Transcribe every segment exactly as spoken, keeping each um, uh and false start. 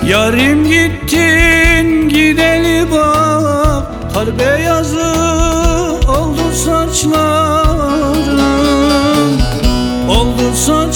Yarim gittin gideli bak, kar beyazı oldu saçlarım, oldu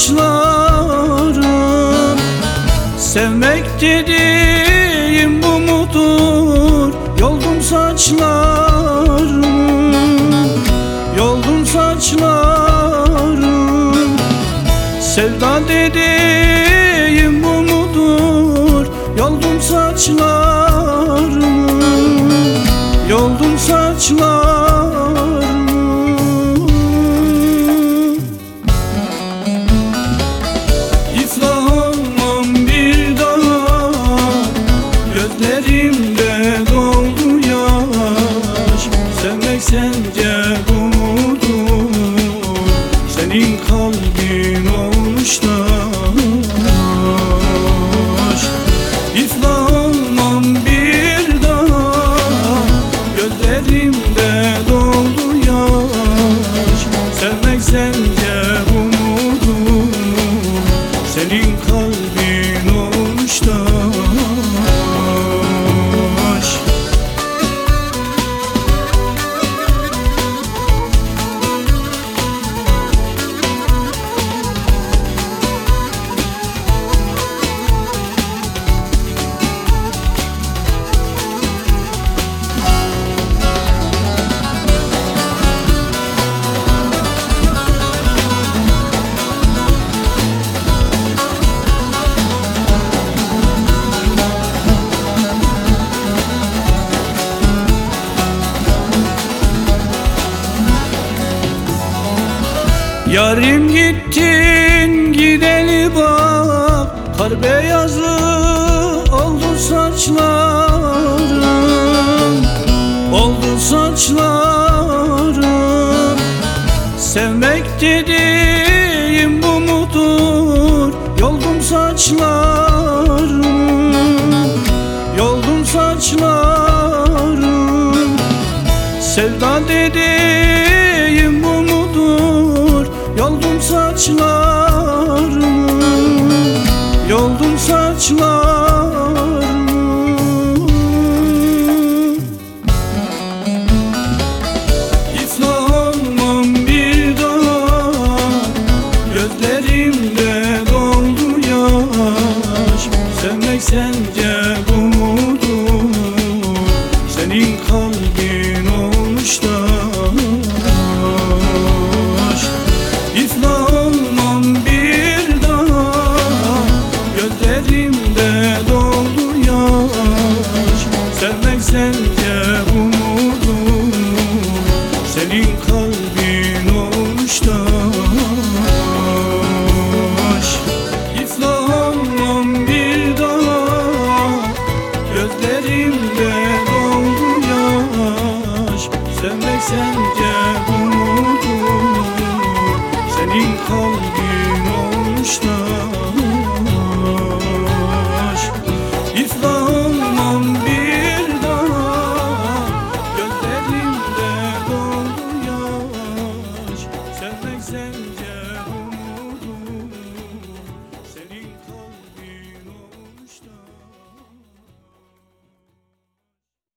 saçlarım. Sevmek dediğim bu mudur? Yoldum saçlarım, yoldum saçlarım. Sevda dediğim bu mudur? Yoldum saçlarım, yoldum saçlarım. İflah olmam bir daha, gözlerimde doldu yaş. Sevmek sence bu mudur? Senin kalbin olmuş taş. İflah olmam bir daha, gözlerimde doldu yaş. Sevmek sence bu mudur? Senin kalbin olmuş taş. Yarim gittin gideli bak, kar beyazı oldu saçlarım, oldu saçlarım. Sevmek dediğim bu mudur? Yoldum saçlarım, yoldum saçlarım. Sevda dediğim bu mudur? Yoldum saçlarım, yoldum saçlarım. İflah olmam bir daha, gözlerimde doldu yaş. Sevmek sence bu mudur? Senin kalbin olmuş taş. İflah olmam bir daha, gözlerimde doldu yaş. Sevmek sence bu mudur? Senin kalbin olmuş taş. İflah olmam bir daha, gözlerimde doldu yaş. Sevmek sence bu mudur? Senin kalbin olmuş da